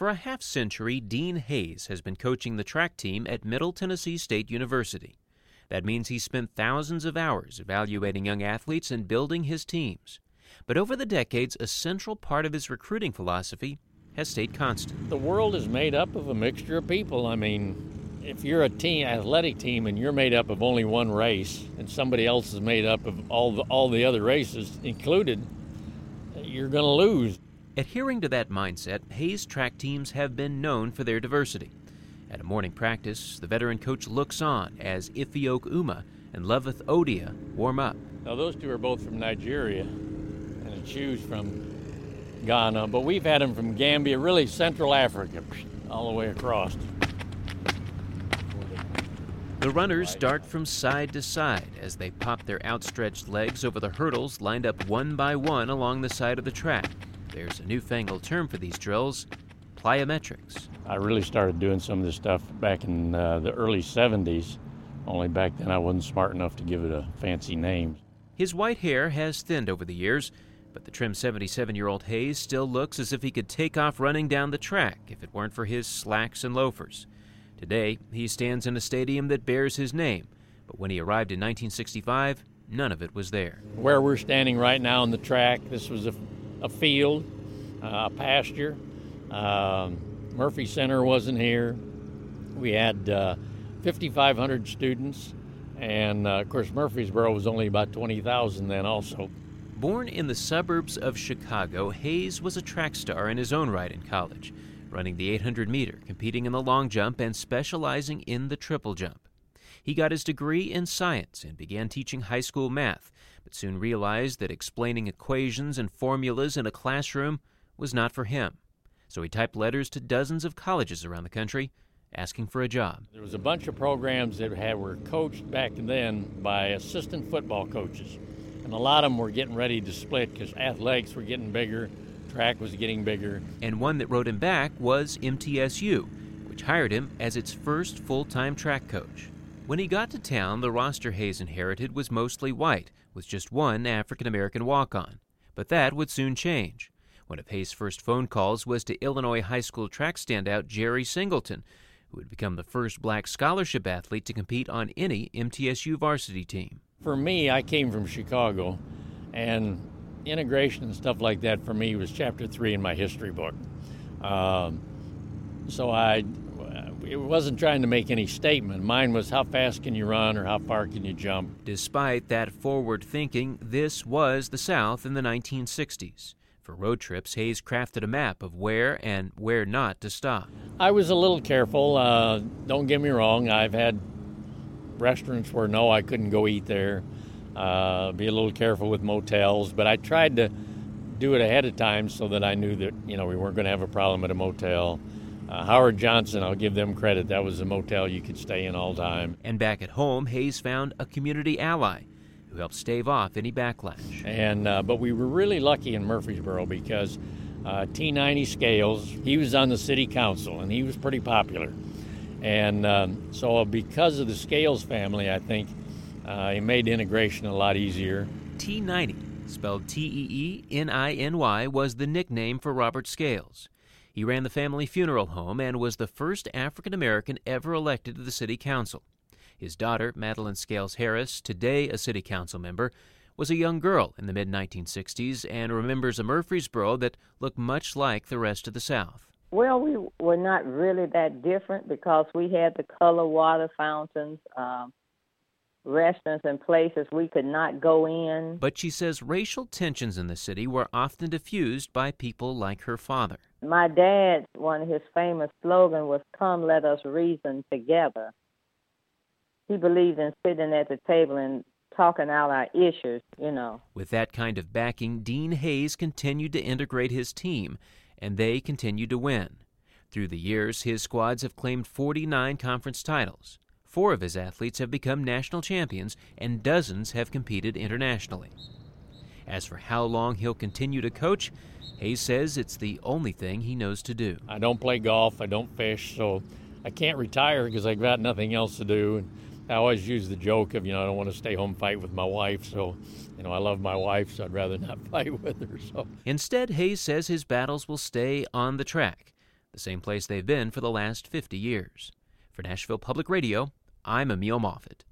For a half-century, Dean Hayes has been coaching the track team at Middle Tennessee State University. That means he's spent thousands of hours evaluating young athletes and building his teams. But over the decades, a central part of his recruiting philosophy has stayed constant. The world is made up of a mixture of people. I mean, if you're a team, athletic team, and you're made up of only one race, and somebody else is made up of all the other races included, you're going to lose. Adhering to that mindset, Hayes track teams have been known for their diversity. At a morning practice, the veteran coach looks on as Ifeok Uma and Loveth Odia warm up. Now, those two are both from Nigeria, and Achu's from Ghana, but we've had them from Gambia, really Central Africa, all the way across. The runners dart from side to side as they pop their outstretched legs over the hurdles lined up one by one along the side of the track. There's a newfangled term for these drills, plyometrics. I really started doing some of this stuff back in the early 70s, only back then I wasn't smart enough to give it a fancy name. His white hair has thinned over the years, but the trim 77-year-old Hayes still looks as if he could take off running down the track if it weren't for his slacks and loafers. Today, he stands in a stadium that bears his name, but when he arrived in 1965, none of it was there. Where we're standing right now on the track, this was a field, a pasture. Murphy Center wasn't here. We had 5,500 students, and of course Murfreesboro was only about 20,000 then also. Born in the suburbs of Chicago, Hayes was a track star in his own right in college, running the 800-meter, competing in the long jump, and specializing in the triple jump. He got his degree in science and began teaching high school math, but soon realized that explaining equations and formulas in a classroom was not for him. So he typed letters to dozens of colleges around the country, asking for a job. There was a bunch of programs that were coached back then by assistant football coaches, and a lot of them were getting ready to split because athletics were getting bigger, track was getting bigger. And one that wrote him back was MTSU, which hired him as its first full-time track coach. When he got to town, the roster Hayes inherited was mostly white, with just one African-American walk-on. But that would soon change. One of Hayes' first phone calls was to Illinois high school track standout Jerry Singleton, who would become the first black scholarship athlete to compete on any MTSU varsity team. For me, I came from Chicago, and integration and stuff like that for me was chapter 3 in my history book. So it wasn't trying to make any statement. Mine was how fast can you run or how far can you jump. Despite that forward thinking, this was the South in the 1960s. For road trips, Hayes crafted a map of where and where not to stop. I was a little careful. Don't get me wrong. I've had restaurants where no, I couldn't go eat there. Be a little careful with motels, but I tried to do it ahead of time so that I knew that we weren't going to have a problem at a motel. Howard Johnson, I'll give them credit. That was a motel you could stay in all time. And back at home, Hayes found a community ally who helped stave off any backlash. And but we were really lucky in Murfreesboro because T90 Scales, he was on the city council and he was pretty popular. And so because of the Scales family, I think he made integration a lot easier. T90, spelled Teeny, was the nickname for Robert Scales. He ran the family funeral home and was the first African-American ever elected to the city council. His daughter, Madeline Scales Harris, today a city council member, was a young girl in the mid-1960s and remembers a Murfreesboro that looked much like the rest of the South. Well, we were not really that different because we had the color water fountains, restaurants and places we could not go in. But she says racial tensions in the city were often diffused by people like her father. My dad, one of his famous slogans was, "Come, let us reason together." He believed in sitting at the table and talking out our issues, With that kind of backing, Dean Hayes continued to integrate his team, and they continued to win. Through the years, his squads have claimed 49 conference titles. 4 of his athletes have become national champions, and dozens have competed internationally. As for how long he'll continue to coach, Hayes says it's the only thing he knows to do. I don't play golf, I don't fish, so I can't retire because I've got nothing else to do. And I always use the joke of, I don't want to stay home and fight with my wife, so, I love my wife, so I'd rather not fight with her. So instead, Hayes says his battles will stay on the track, the same place they've been for the last 50 years. For Nashville Public Radio, I'm Emil Moffitt.